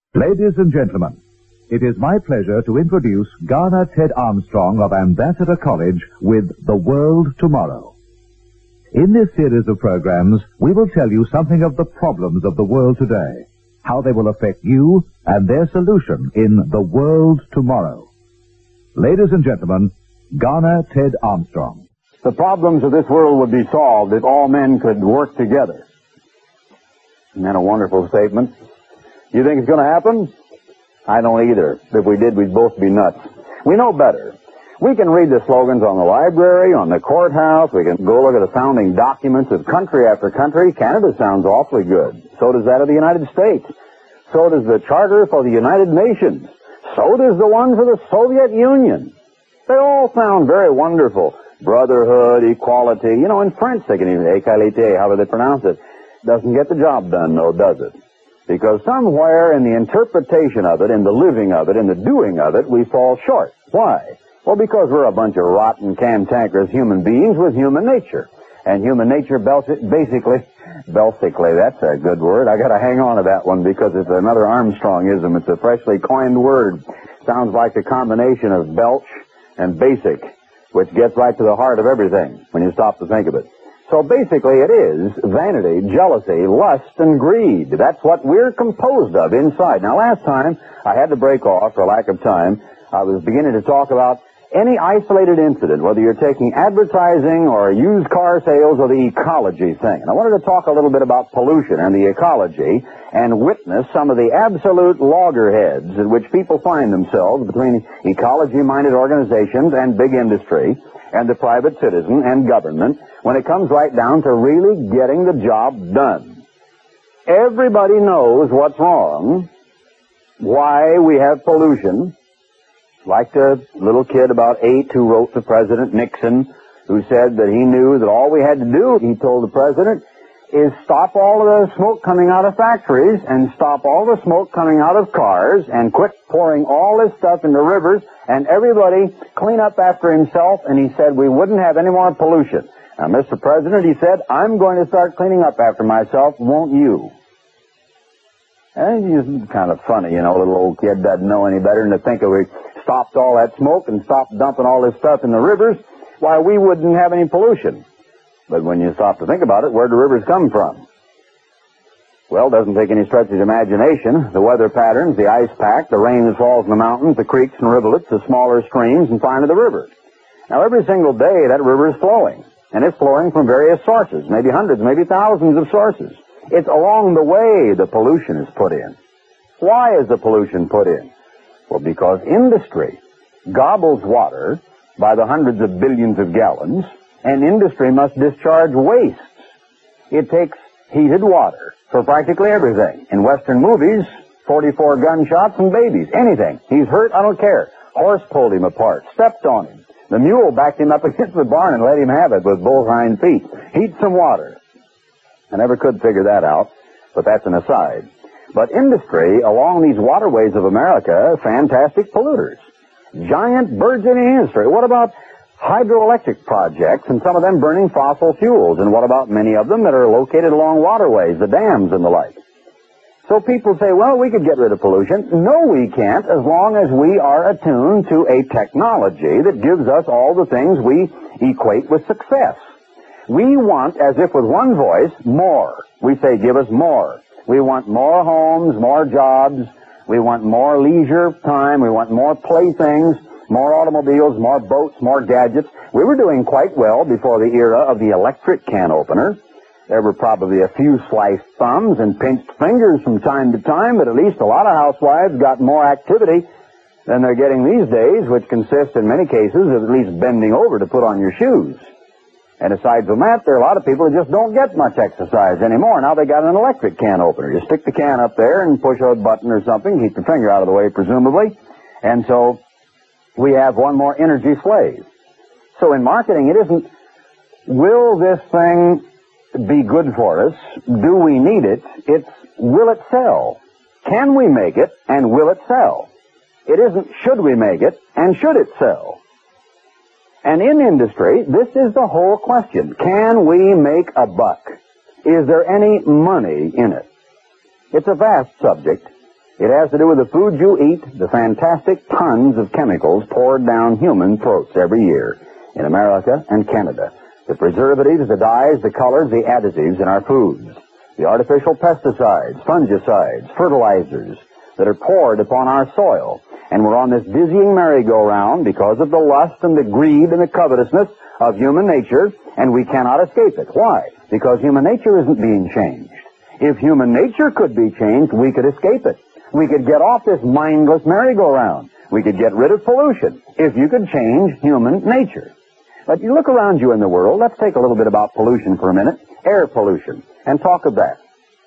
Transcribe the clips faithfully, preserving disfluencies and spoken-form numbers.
Ladies and gentlemen, it is my pleasure to introduce Garner Ted Armstrong of Ambassador College with The World Tomorrow. In this series of programs, we will tell you something of the problems of the world today, how they will affect you, and their solution in The World Tomorrow. Ladies and gentlemen, Garner Ted Armstrong. The problems of this world would be solved if all men could work together. Isn't that a wonderful statement? You think it's going to happen? I don't either. If we did, we'd both be nuts. We know better. We can read the slogans on the library, on the courthouse. We can go look at the founding documents of country after country. Canada sounds awfully good. So does that of the United States. So does the Charter for the United Nations. So does the one for the Soviet Union. They all sound very wonderful. Brotherhood, equality. You know, in French they can even, égalité, however they pronounce it. Doesn't get the job done, though, does it? Because somewhere in the interpretation of it, in the living of it, in the doing of it, we fall short. Why? Well, because we're a bunch of rotten, cantankerous human beings with human nature. And human nature basically, basically, that's a good word. I gotta hang on to that one because it's another Armstrongism. It's a freshly coined word. Sounds like a combination of belch and basic, which gets right to the heart of everything when you stop to think of it. So basically it is vanity, jealousy, lust, and greed. That's what we're composed of inside. Now last time, I had to break off for lack of time. I was beginning to talk about any isolated incident, whether you're taking advertising or used car sales or the ecology thing. And I wanted to talk a little bit about pollution and the ecology and witness some of the absolute loggerheads in which people find themselves between ecology-minded organizations and big industry and the private citizen and government when it comes right down to really getting the job done. Everybody knows what's wrong, why we have pollution. Like the little kid about eight who wrote to President Nixon, who said that he knew that all we had to do, he told the president, is stop all of the smoke coming out of factories and stop all the smoke coming out of cars and quit pouring all this stuff into rivers and everybody clean up after himself, and he said we wouldn't have any more pollution. Now, Mister President, he said, I'm going to start cleaning up after myself, won't you? And it's kind of funny, you know, a little old kid doesn't know any better than to think if we stopped all that smoke and stopped dumping all this stuff in the rivers, why, we wouldn't have any pollution. But when you stop to think about it, where do rivers come from? Well, it doesn't take any stretch of imagination. The weather patterns, the ice pack, the rain that falls in the mountains, the creeks and rivulets, the smaller streams, and finally the river. Now, every single day, that river is flowing. And it's flowing from various sources, maybe hundreds, maybe thousands of sources. It's along the way the pollution is put in. Why is the pollution put in? Well, because industry gobbles water by the hundreds of billions of gallons, and industry must discharge wastes. It takes heated water for practically everything. In Western movies, forty-four gunshots and babies, anything. He's hurt, I don't care. Horse pulled him apart, stepped on him. The mule backed him up against the barn and let him have it with both hind feet. Heat some water. I never could figure that out, but that's an aside. But industry, along these waterways of America, fantastic polluters. Giant burgeoning industry. What about hydroelectric projects and some of them burning fossil fuels? And what about many of them that are located along waterways, the dams and the like? So people say, well, we could get rid of pollution. No, we can't, as long as we are attuned to a technology that gives us all the things we equate with success. We want, as if with one voice, more. We say, give us more. We want more homes, more jobs. We want more leisure time. We want more playthings, more automobiles, more boats, more gadgets. We were doing quite well before the era of the electric can opener. There were probably a few sliced thumbs and pinched fingers from time to time, but at least a lot of housewives got more activity than they're getting these days, which consists in many cases of at least bending over to put on your shoes. And aside from that, there are a lot of people who just don't get much exercise anymore. Now they got an electric can opener. You stick the can up there and push a button or something, keep your finger out of the way, presumably. And so we have one more energy slave. So in marketing, it isn't, will this thing be good for us? Do we need it? It's, will it sell? Can we make it, and will it sell? It isn't, should we make it, and should it sell? And in industry, this is the whole question. Can we make a buck? Is there any money in it? It's a vast subject, It has to do with the food you eat, the fantastic tons of chemicals poured down human throats every year in America and Canada. The preservatives, the dyes, the colors, the additives in our foods. The artificial pesticides, fungicides, fertilizers that are poured upon our soil. And we're on this dizzying merry-go-round because of the lust and the greed and the covetousness of human nature, and we cannot escape it. Why? Because human nature isn't being changed. If human nature could be changed, we could escape it. We could get off this mindless merry-go-round. We could get rid of pollution if you could change human nature. But you look around you in the world. Let's take a little bit about pollution for a minute. Air pollution. And talk of that.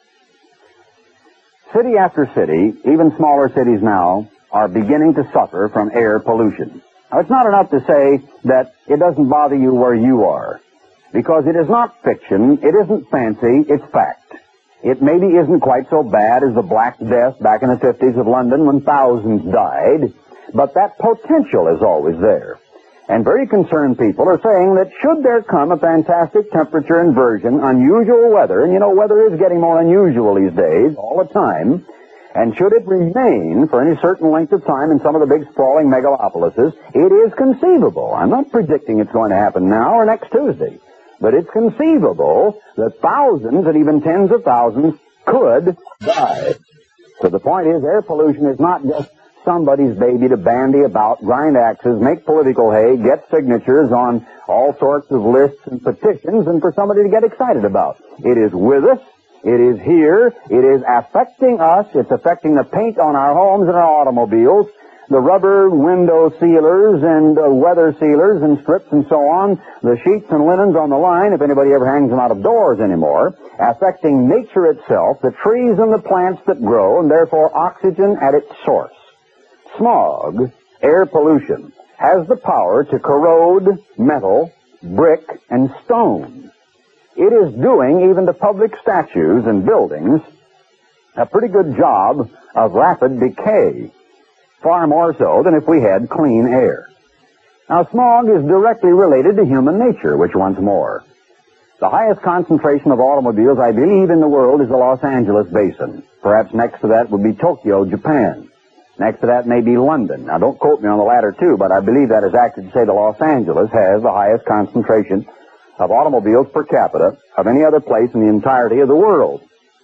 City after city, even smaller cities now, are beginning to suffer from air pollution. Now, it's not enough to say that it doesn't bother you where you are, because it is not fiction, it isn't fancy, it's fact. It maybe isn't quite so bad as the Black Death back in the fifties of London when thousands died, but that potential is always there. And very concerned people are saying that should there come a fantastic temperature inversion, unusual weather, and you know, weather is getting more unusual these days, all the time, and should it remain for any certain length of time in some of the big sprawling megalopolises, it is conceivable. I'm not predicting it's going to happen now or next Tuesday, but it's conceivable that thousands and even tens of thousands could die. So the point is, air pollution is not just somebody's baby to bandy about, grind axes, make political hay, get signatures on all sorts of lists and petitions, and for somebody to get excited about. It is with us. It is here. It is affecting us. It's affecting the paint on our homes and our automobiles, the rubber window sealers and uh, weather sealers and strips and so on, the sheets and linens on the line, if anybody ever hangs them out of doors anymore, affecting nature itself, the trees and the plants that grow, and therefore oxygen at its source. Smog, air pollution, has the power to corrode metal, brick, and stone. It is doing, even to public statues and buildings, a pretty good job of rapid decay, far more so than if we had clean air. Now, smog is directly related to human nature, which once more. The highest concentration of automobiles, I believe, in the world is the Los Angeles basin. Perhaps next to that would be Tokyo, Japan. Next to that may be London. Now, don't quote me on the latter, too, but I believe that is accurate to say that Los Angeles has the highest concentration of automobiles per capita of any other place in the entirety of the world.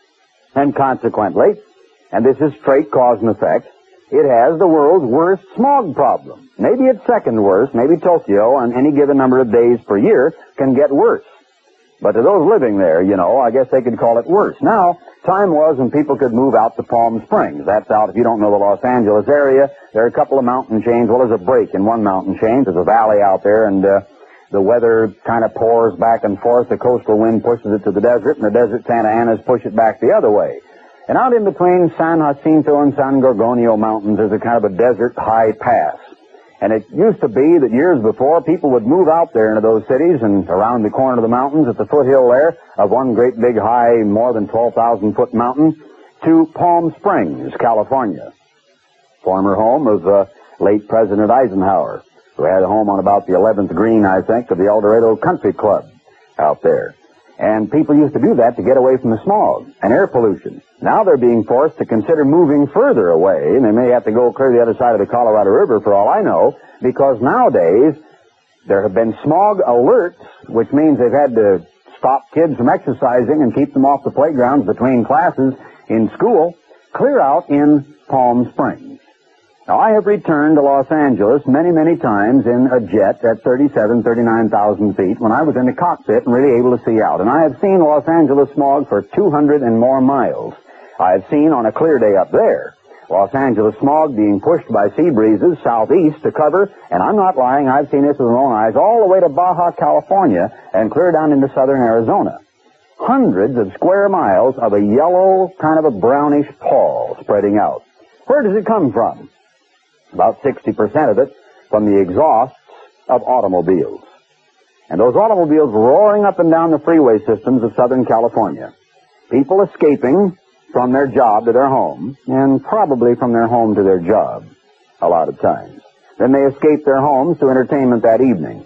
And consequently, and this is straight cause and effect, it has the world's worst smog problem. Maybe it's second worst. Maybe Tokyo, on any given number of days per year, can get worse. But to those living there, you know, I guess they could call it worse. Now, time was when people could move out to Palm Springs. That's out, if you don't know the Los Angeles area, there are a couple of mountain chains. Well, there's a break in one mountain chain. There's a valley out there, and uh, the weather kind of pours back and forth. The coastal wind pushes it to the desert, and the desert Santa Anas push it back the other way. And out in between San Jacinto and San Gorgonio mountains, there's a kind of a desert high pass. And it used to be that years before, people would move out there into those cities and around the corner of the mountains at the foothill there of one great big high, more than twelve thousand foot mountain to Palm Springs, California. Former home of uh, late President Eisenhower, who had a home on about the eleventh green, I think, of the El Dorado Country Club out there. And people used to do that to get away from the smog and air pollution. Now they're being forced to consider moving further away, and they may have to go clear the other side of the Colorado River for all I know, because nowadays there have been smog alerts, which means they've had to stop kids from exercising and keep them off the playgrounds between classes in school, clear out in Palm Springs. Now, I have returned to Los Angeles many, many times in a jet at thirty-seven, thirty-nine thousand feet when I was in the cockpit and really able to see out. And I have seen Los Angeles smog for two hundred and more miles. I have seen on a clear day up there Los Angeles smog being pushed by sea breezes southeast to cover, and I'm not lying, I've seen this with my own eyes, all the way to Baja, California, and clear down into southern Arizona. Hundreds of square miles of a yellow, kind of a brownish pall spreading out. Where does it come from? About sixty percent of it from the exhausts of automobiles. And those automobiles roaring up and down the freeway systems of Southern California. People escaping from their job to their home, and probably from their home to their job, a lot of times. Then they escape their homes to entertainment that evening.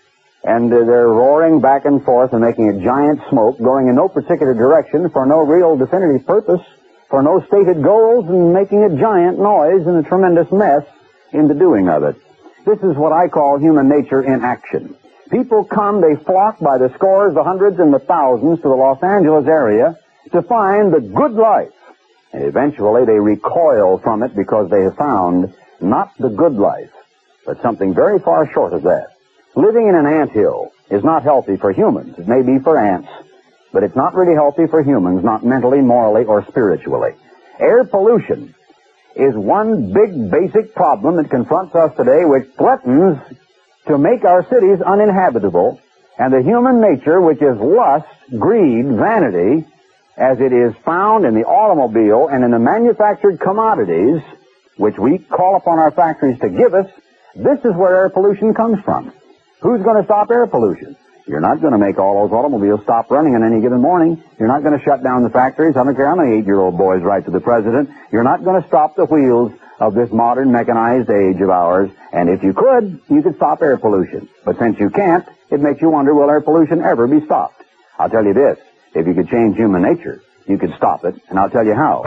And uh, they're roaring back and forth and making a giant smoke, going in no particular direction for no real definitive purpose, for no stated goals and making a giant noise and a tremendous mess in the doing of it. This is what I call human nature in action. People come, they flock by the scores, the hundreds, and the thousands to the Los Angeles area to find the good life. And eventually they recoil from it because they have found not the good life, but something very far short of that. Living in an anthill is not healthy for humans. It may be for ants, but it's not really healthy for humans, not mentally, morally, or spiritually. Air pollution is one big basic problem that confronts us today, which threatens to make our cities uninhabitable, and the human nature, which is lust, greed, vanity, as it is found in the automobile and in the manufactured commodities, which we call upon our factories to give us, this is where air pollution comes from. Who's going to stop air pollution? You're not going to make all those automobiles stop running on any given morning. You're not going to shut down the factories. I don't care how many eight-year-old boys write to the president. You're not going to stop the wheels of this modern mechanized age of ours. And if you could, you could stop air pollution. But since you can't, it makes you wonder, will air pollution ever be stopped? I'll tell you this. If you could change human nature, you could stop it, and I'll tell you how.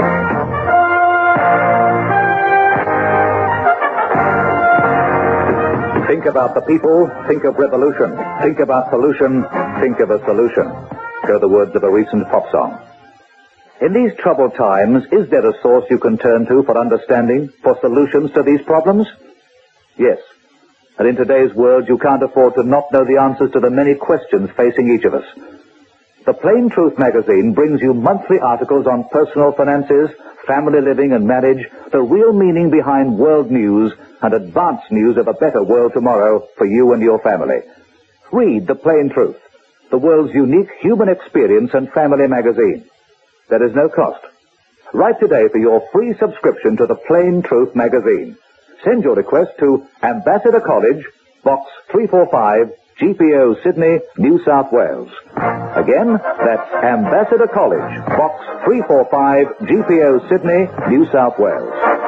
Think about the people, think of revolution. Think about pollution, think of a solution. Go the words of a recent pop song. In these troubled times, is there a source you can turn to for understanding, for solutions to these problems? Yes. And in today's world, you can't afford to not know the answers to the many questions facing each of us. The Plain Truth magazine brings you monthly articles on personal finances, family living and marriage, the real meaning behind world news, and advanced news of a better world tomorrow for you and your family. Read The Plain Truth, the world's unique human experience and family magazine. There is no cost. Write today for your free subscription to The Plain Truth magazine. Send your request to Ambassador College, Box three forty-five, G P O, Sydney, New South Wales. Again, that's Ambassador College, Box three forty-five, G P O, Sydney, New South Wales.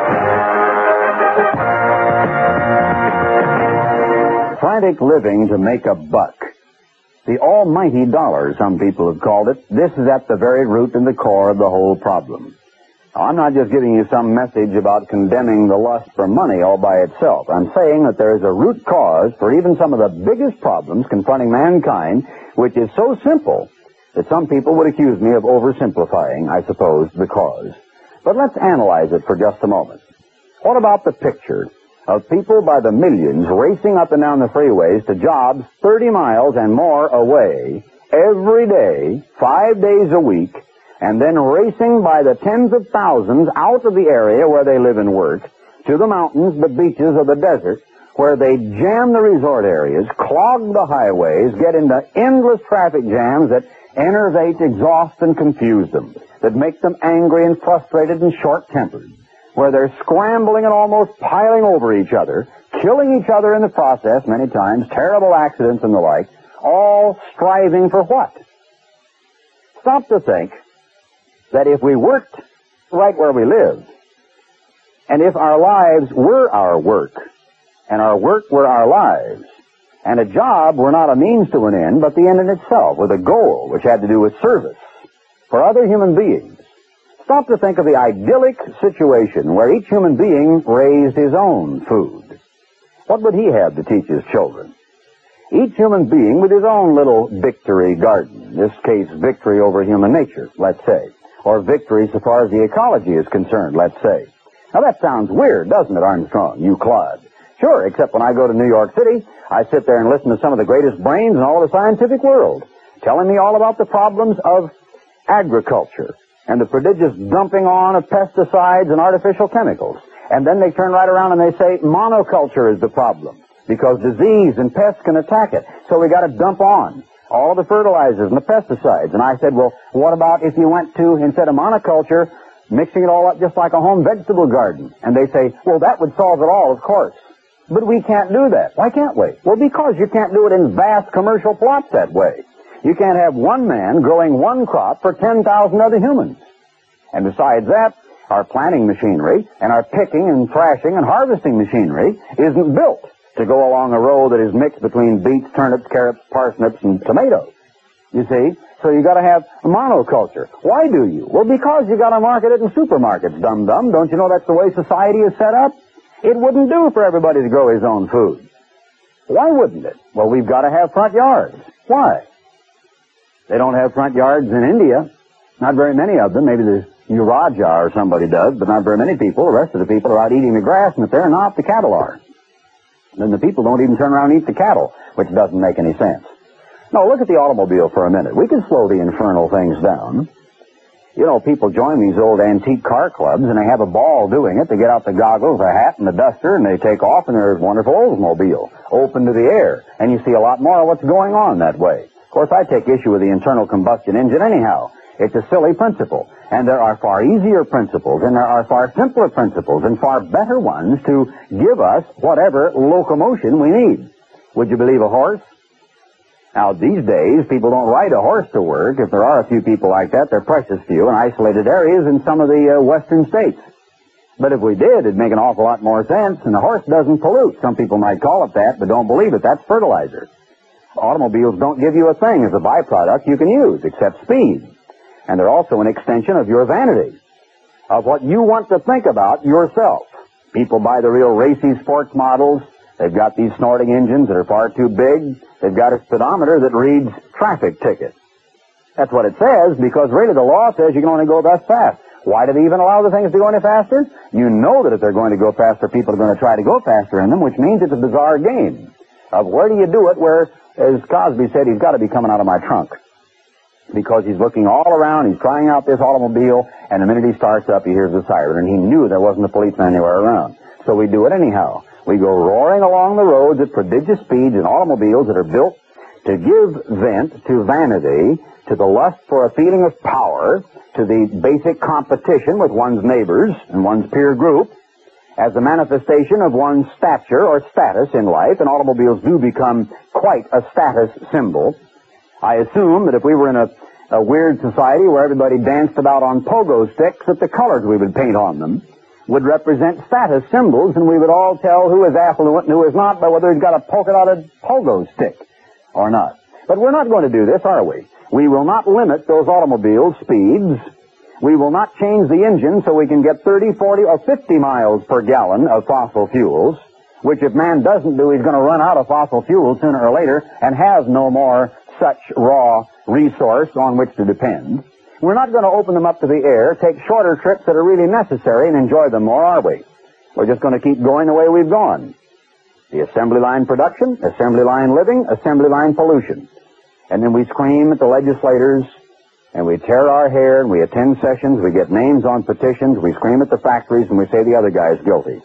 Frantic living to make a buck. The almighty dollar, some people have called it. This is at the very root and the core of the whole problem. Now, I'm not just giving you some message about condemning the lust for money all by itself. I'm saying that there is a root cause for even some of the biggest problems confronting mankind, which is so simple that some people would accuse me of oversimplifying, I suppose, the cause. But let's analyze it for just a moment. What about the picture of people by the millions racing up and down the freeways to jobs thirty miles and more away every day, five days a week, and then racing by the tens of thousands out of the area where they live and work to the mountains, the beaches, or the desert, where they jam the resort areas, clog the highways, get into endless traffic jams that enervate, exhaust, and confuse them, that make them angry and frustrated and short-tempered, where they're scrambling and almost piling over each other, killing each other in the process many times, terrible accidents and the like, all striving for what? Stop to think that if we worked right where we lived, and if our lives were our work, and our work were our lives, and a job were not a means to an end, but the end in itself, with a goal which had to do with service for other human beings, stop to think of the idyllic situation where each human being raised his own food. What would he have to teach his children? Each human being with his own little victory garden, in this case victory over human nature, let's say, or victory so far as the ecology is concerned, let's say. Now that sounds weird, doesn't it, Armstrong, you clod? Sure, except when I go to New York City, I sit there and listen to some of the greatest brains in all of the scientific world, telling me all about the problems of agriculture and the prodigious dumping on of pesticides and artificial chemicals. And then they turn right around and they say monoculture is the problem, because disease and pests can attack it. So we got to dump on all the fertilizers and the pesticides. And I said, well, what about if you went to, instead of monoculture, mixing it all up just like a home vegetable garden? And they say, well, that would solve it all, of course. But we can't do that. Why can't we? Well, because you can't do it in vast commercial plots that way. You can't have one man growing one crop for ten thousand other humans. And besides that, our planting machinery and our picking and thrashing and harvesting machinery isn't built to go along a row that is mixed between beets, turnips, carrots, parsnips, and tomatoes. You see? So you got to have monoculture. Why do you? Well, because you got to market it in supermarkets, dum-dum. Don't you know that's the way society is set up? It wouldn't do for everybody to grow his own food. Why wouldn't it? Well, we've got to have front yards. Why? They don't have front yards in India. Not very many of them. Maybe the Uraja or somebody does, but not very many people. The rest of the people are out eating the grass, and if they're not, the cattle are. Then the people don't even turn around and eat the cattle, which doesn't make any sense. Now, look at the automobile for a minute. We can slow the infernal things down. You know, people join these old antique car clubs, and they have a ball doing it. They get out the goggles, the hat, and the duster, and they take off, and there's a wonderful Oldsmobile, open to the air. And you see a lot more of what's going on that way. Of course, I take issue with the internal combustion engine anyhow. It's a silly principle. And there are far easier principles, and there are far simpler principles, and far better ones to give us whatever locomotion we need. Would you believe a horse? Now, these days, people don't ride a horse to work. If there are a few people like that, they're precious few in isolated areas in some of the uh, western states. But if we did, it'd make an awful lot more sense, and the horse doesn't pollute. Some people might call it that, but don't believe it. That's fertilizer. Automobiles don't give you a thing as a byproduct you can use, except speed. And they're also an extension of your vanity, of what you want to think about yourself. People buy the real racy sports models. They've got these snorting engines that are far too big. They've got a speedometer that reads traffic ticket. That's what it says, because really the law says you can only go thus fast. Why do they even allow the things to go any faster? You know that if they're going to go faster, people are going to try to go faster in them, which means it's a bizarre game of where do you do it where, as Cosby said, he's got to be coming out of my trunk. Because he's looking all around, he's trying out this automobile, and the minute he starts up, he hears the siren, and he knew there wasn't a policeman anywhere around. So we do it anyhow. We go roaring along the roads at prodigious speeds in automobiles that are built to give vent to vanity, to the lust for a feeling of power, to the basic competition with one's neighbors and one's peer group, as a manifestation of one's stature or status in life, and automobiles do become quite a status symbol. I assume that if we were in a, a weird society where everybody danced about on pogo sticks, that the colors we would paint on them would represent status symbols, and we would all tell who is affluent and who is not by whether he's got a polka-dotted pogo stick or not. But we're not going to do this, are we? We will not limit those automobile speeds. We will not change the engine so we can get thirty, forty, or fifty miles per gallon of fossil fuels, which if man doesn't do, he's going to run out of fossil fuels sooner or later and have no more such raw resource on which to depend. We're not going to open them up to the air, take shorter trips that are really necessary, and enjoy them more, are we? We're just going to keep going the way we've gone. The assembly line production, assembly line living, assembly line pollution. And then we scream at the legislators, and we tear our hair, and we attend sessions, we get names on petitions, we scream at the factories, and we say the other guy is guilty.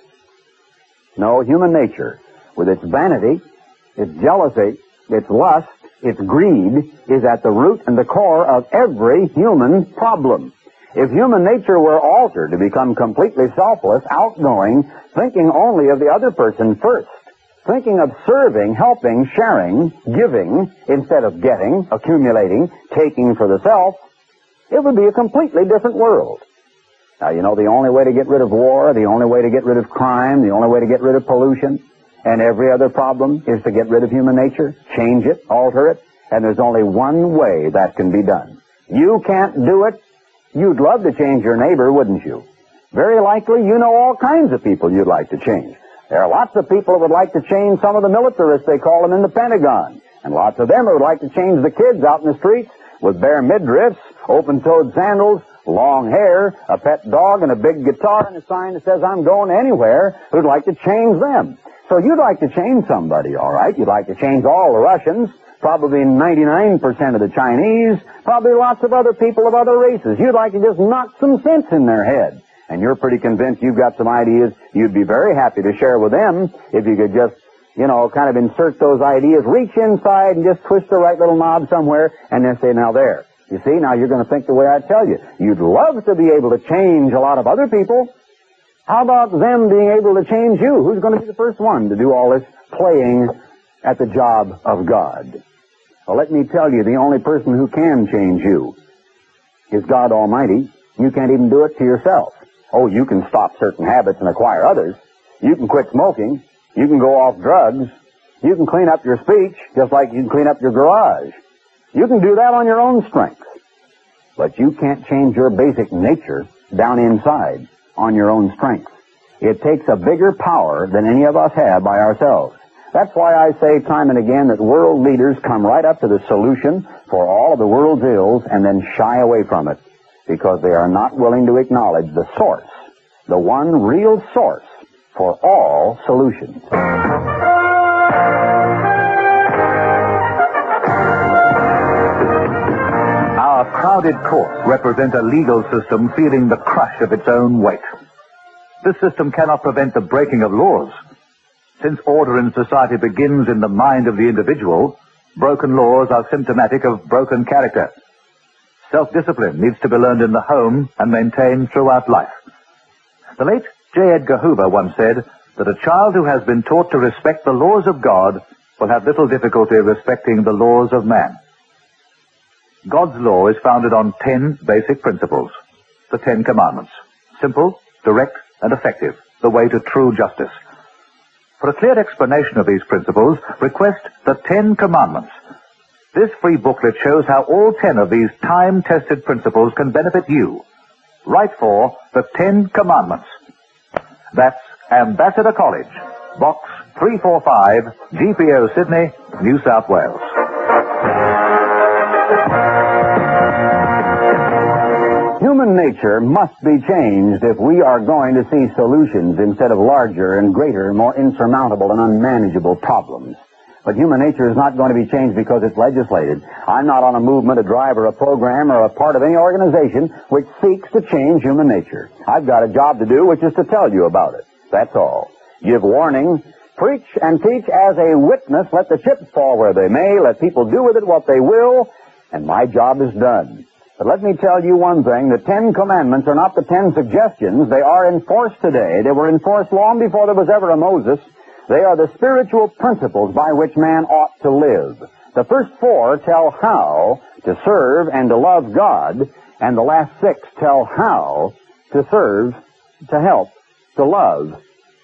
No, human nature, with its vanity, its jealousy, its lust, its greed, is at the root and the core of every human problem. If human nature were altered to become completely selfless, outgoing, thinking only of the other person first, thinking of serving, helping, sharing, giving, instead of getting, accumulating, taking for the self, it would be a completely different world. Now, you know, the only way to get rid of war, the only way to get rid of crime, the only way to get rid of pollution, and every other problem is to get rid of human nature, change it, alter it, and there's only one way that can be done. You can't do it. You'd love to change your neighbor, wouldn't you? Very likely you know all kinds of people you'd like to change. There are lots of people that would like to change some of the militarists, they call them, in the Pentagon. And lots of them would like to change the kids out in the streets with bare midriffs, open-toed sandals, long hair, a pet dog, and a big guitar, and a sign that says, I'm going anywhere, who'd like to change them. So you'd like to change somebody, all right? You'd like to change all the Russians, probably ninety-nine percent of the Chinese, probably lots of other people of other races. You'd like to just knock some sense in their head. And you're pretty convinced you've got some ideas you'd be very happy to share with them if you could just, you know, kind of insert those ideas, reach inside and just twist the right little knob somewhere, and then say, now there. You see, now you're going to think the way I tell you. You'd love to be able to change a lot of other people. How about them being able to change you? Who's going to be the first one to do all this playing at the job of God? Well, let me tell you, the only person who can change you is God Almighty. You can't even do it to yourself. Oh, you can stop certain habits and acquire others. You can quit smoking. You can go off drugs. You can clean up your speech just like you can clean up your garage. You can do that on your own strength. But you can't change your basic nature down inside on your own strength. It takes a bigger power than any of us have by ourselves. That's why I say time and again that world leaders come right up to the solution for all of the world's ills and then shy away from it because they are not willing to acknowledge the source, the one real source for all solutions. Our crowded courts represent a legal system feeling the crush of its own weight. This system cannot prevent the breaking of laws. Since order in society begins in the mind of the individual, broken laws are symptomatic of broken character. Self-discipline needs to be learned in the home and maintained throughout life. The late J. Edgar Hoover once said that a child who has been taught to respect the laws of God will have little difficulty respecting the laws of man. God's law is founded on ten basic principles, the Ten Commandments. Simple, direct, and effective, the way to true justice. For a clear explanation of these principles, request the Ten Commandments. This free booklet shows how all ten of these time-tested principles can benefit you. Write for the Ten Commandments. That's Ambassador College, Box three forty-five, G P O Sydney, New South Wales. Human nature must be changed if we are going to see solutions instead of larger and greater, more insurmountable and unmanageable problems. But human nature is not going to be changed because it's legislated. I'm not on a movement, a drive, or a program, or a part of any organization which seeks to change human nature. I've got a job to do, which is to tell you about it. That's all. Give warning, preach and teach as a witness, let the chips fall where they may, let people do with it what they will, and my job is done. But let me tell you one thing, the Ten Commandments are not the Ten Suggestions. They are enforced today. They were enforced long before there was ever a Moses. They are the spiritual principles by which man ought to live. The first four tell how to serve and to love God, and the last six tell how to serve, to help, to love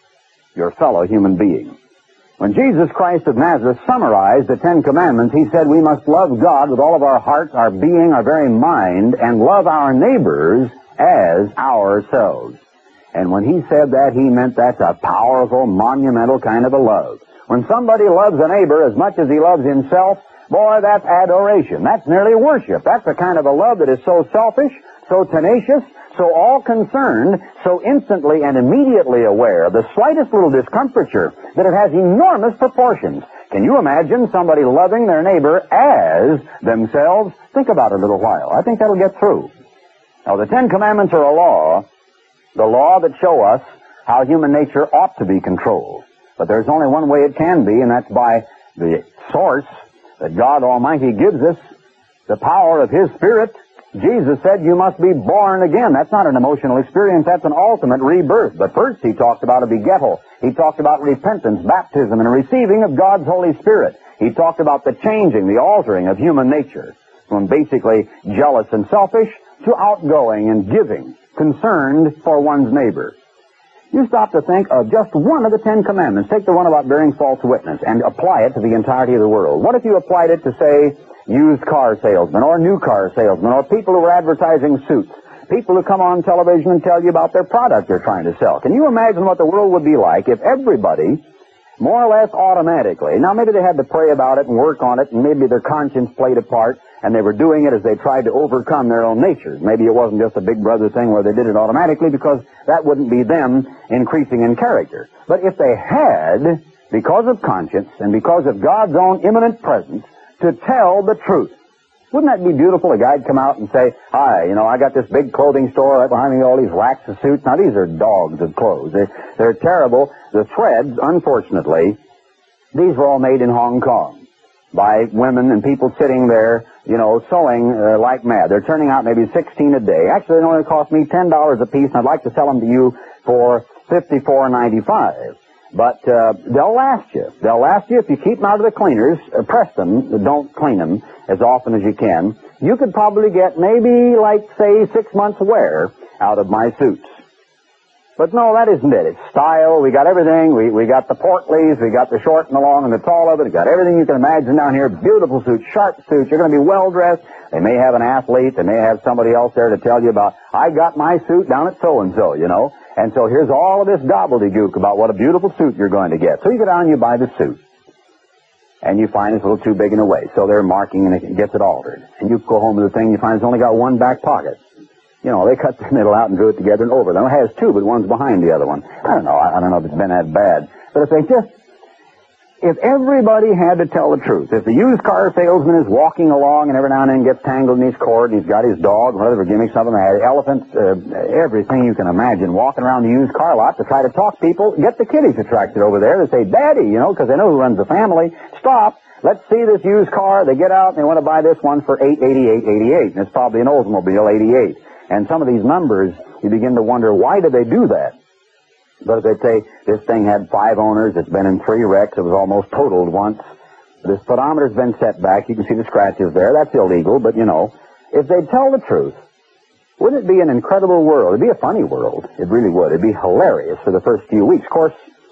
your fellow human being. When Jesus Christ of Nazareth summarized the Ten Commandments, he said we must love God with all of our hearts, our being, our very mind, and love our neighbors as ourselves. And when he said that, he meant that's a powerful, monumental kind of a love. When somebody loves a neighbor as much as he loves himself, boy, that's adoration. That's nearly worship. That's the kind of a love that is so selfish, so tenacious, so all-concerned, so instantly and immediately aware of the slightest little discomfiture that it has enormous proportions. Can you imagine somebody loving their neighbor as themselves? Think about it a little while. I think that'll get through. Now, the Ten Commandments are a law, the law that show us how human nature ought to be controlled. But there's only one way it can be, and that's by the source that God Almighty gives us, the power of His Spirit. Jesus said you must be born again. That's not an emotional experience. That's an ultimate rebirth. But first he talked about a begettal. He talked about repentance, baptism, and a receiving of God's Holy Spirit. He talked about the changing, the altering of human nature from basically jealous and selfish to outgoing and giving, concerned for one's neighbor. You stop to think of just one of the Ten Commandments. Take the one about bearing false witness and apply it to the entirety of the world. What if you applied it to, say, used car salesmen or new car salesmen or people who are advertising suits, people who come on television and tell you about their product they're trying to sell? Can you imagine what the world would be like if everybody, more or less automatically, now maybe they had to pray about it and work on it and maybe their conscience played a part and they were doing it as they tried to overcome their own natures. Maybe it wasn't just a Big Brother thing where they did it automatically because that wouldn't be them increasing in character. But if they had, because of conscience and because of God's own immanent presence, to tell the truth. Wouldn't that be beautiful? A guy'd come out and say, hi, you know, I got this big clothing store right behind me, all these racks of suits. Now, these are dogs of clothes. They're, they're terrible. The threads, unfortunately, these were all made in Hong Kong by women and people sitting there, you know, sewing uh, like mad. They're turning out maybe sixteen a day. Actually, they only cost me ten dollars a piece, and I'd like to sell them to you for fifty-four ninety-five. But uh, they'll last you. They'll last you if you keep them out of the cleaners, uh, press them, don't clean them as often as you can. You could probably get maybe, like, say, six months' wear out of my suits. But no, that isn't it. It's style. We got everything. We we got the Portleys. We got the short and the long and the tall of it. We got everything you can imagine down here. Beautiful suits, sharp suits. You're going to be well dressed. They may have an athlete. They may have somebody else there to tell you about, I got my suit down at so-and-so, you know. And so here's all of this gobbledygook about what a beautiful suit you're going to get. So you go down and you buy the suit. And you find it's a little too big in the way. So they're marking and it gets it altered. And you go home with the thing, you find it's only got one back pocket. You know, they cut the middle out and drew it together and over. Then it has two, but one's behind the other one. I don't know. I, I don't know if it's been that bad. But if they just, if everybody had to tell the truth, if the used car salesman is walking along and every now and then gets tangled in his cord, and he's got his dog, whatever gimmicks of them, had elephants, uh, everything you can imagine, walking around the used car lot to try to talk people, get the kiddies attracted over there to say, Daddy, you know, because they know who runs the family. Stop. Let's see this used car. They get out and they want to buy this one for eight eighty-eight eighty-eight, and it's probably an Oldsmobile eighty-eight. And some of these numbers, you begin to wonder, why did they do that? But if they say, this thing had five owners, it's been in three wrecks, it was almost totaled once, this speedometer's been set back, you can see the scratches there, that's illegal, but you know, if they'd tell the truth, wouldn't it be an incredible world? It'd be a funny world. It really would. It'd be hilarious for the first few weeks. Of course,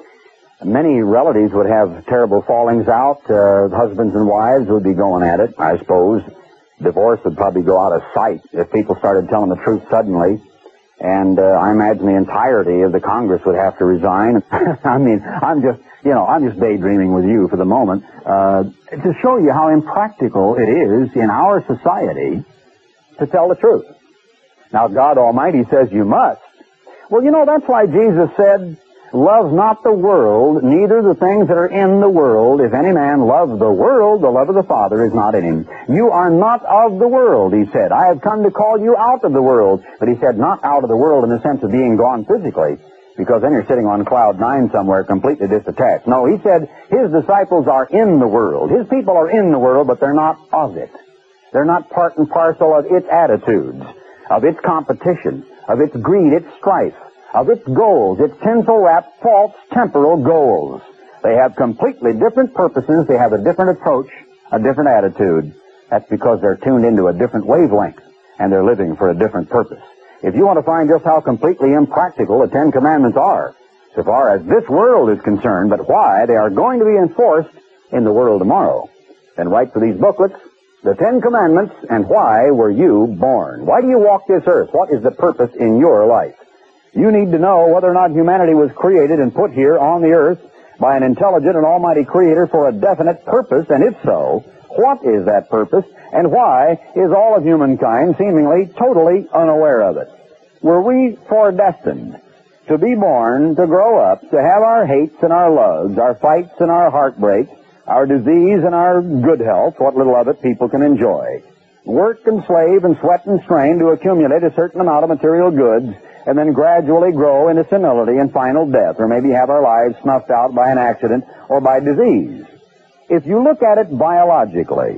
many relatives would have terrible fallings out, uh, husbands and wives would be going at it, I suppose. Divorce would probably go out of sight if people started telling the truth suddenly. And uh, I imagine the entirety of the Congress would have to resign. I mean, I'm just, you know, I'm just daydreaming with you for the moment uh, to show you how impractical it is in our society to tell the truth. Now, God Almighty says you must. Well, you know, that's why Jesus said, love not the world, neither the things that are in the world. If any man love the world, the love of the Father is not in him. You are not of the world, he said. I have come to call you out of the world. But he said not out of the world in the sense of being gone physically, because then you're sitting on cloud nine somewhere completely disattached. No, he said his disciples are in the world. His people are in the world, but they're not of it. They're not part and parcel of its attitudes, of its competition, of its greed, its strife, of its goals, its tinsel-wrapped, false, temporal goals. They have completely different purposes. They have a different approach, a different attitude. That's because they're tuned into a different wavelength, and they're living for a different purpose. If you want to find just how completely impractical the Ten Commandments are, so far as this world is concerned, but why they are going to be enforced in the world tomorrow, then write for these booklets, The Ten Commandments and Why Were You Born? Why do you walk this earth? What is the purpose in your life? You need to know whether or not humanity was created and put here on the earth by an intelligent and almighty creator for a definite purpose, and if so, what is that purpose, and why is all of humankind seemingly totally unaware of it? Were we foredestined to be born, to grow up, to have our hates and our loves, our fights and our heartbreak, our disease and our good health, what little of it people can enjoy, work and slave and sweat and strain to accumulate a certain amount of material goods, and then gradually grow into senility and final death, or maybe have our lives snuffed out by an accident or by disease? If you look at it biologically,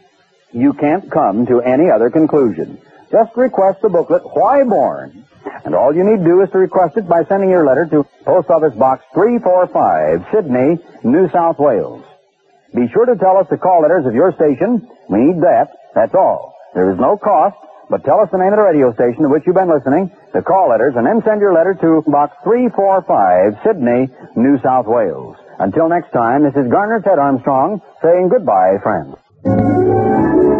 you can't come to any other conclusion. Just request the booklet, Why Born? And all you need to do is to request it by sending your letter to Post Office Box three forty-five, Sydney, New South Wales. Be sure to tell us the call letters of your station. We need that. That's all. There is no cost. But tell us the name of the radio station to which you've been listening, the call letters, and then send your letter to Box three forty-five, Sydney, New South Wales. Until next time, this is Garner Ted Armstrong saying goodbye, friends.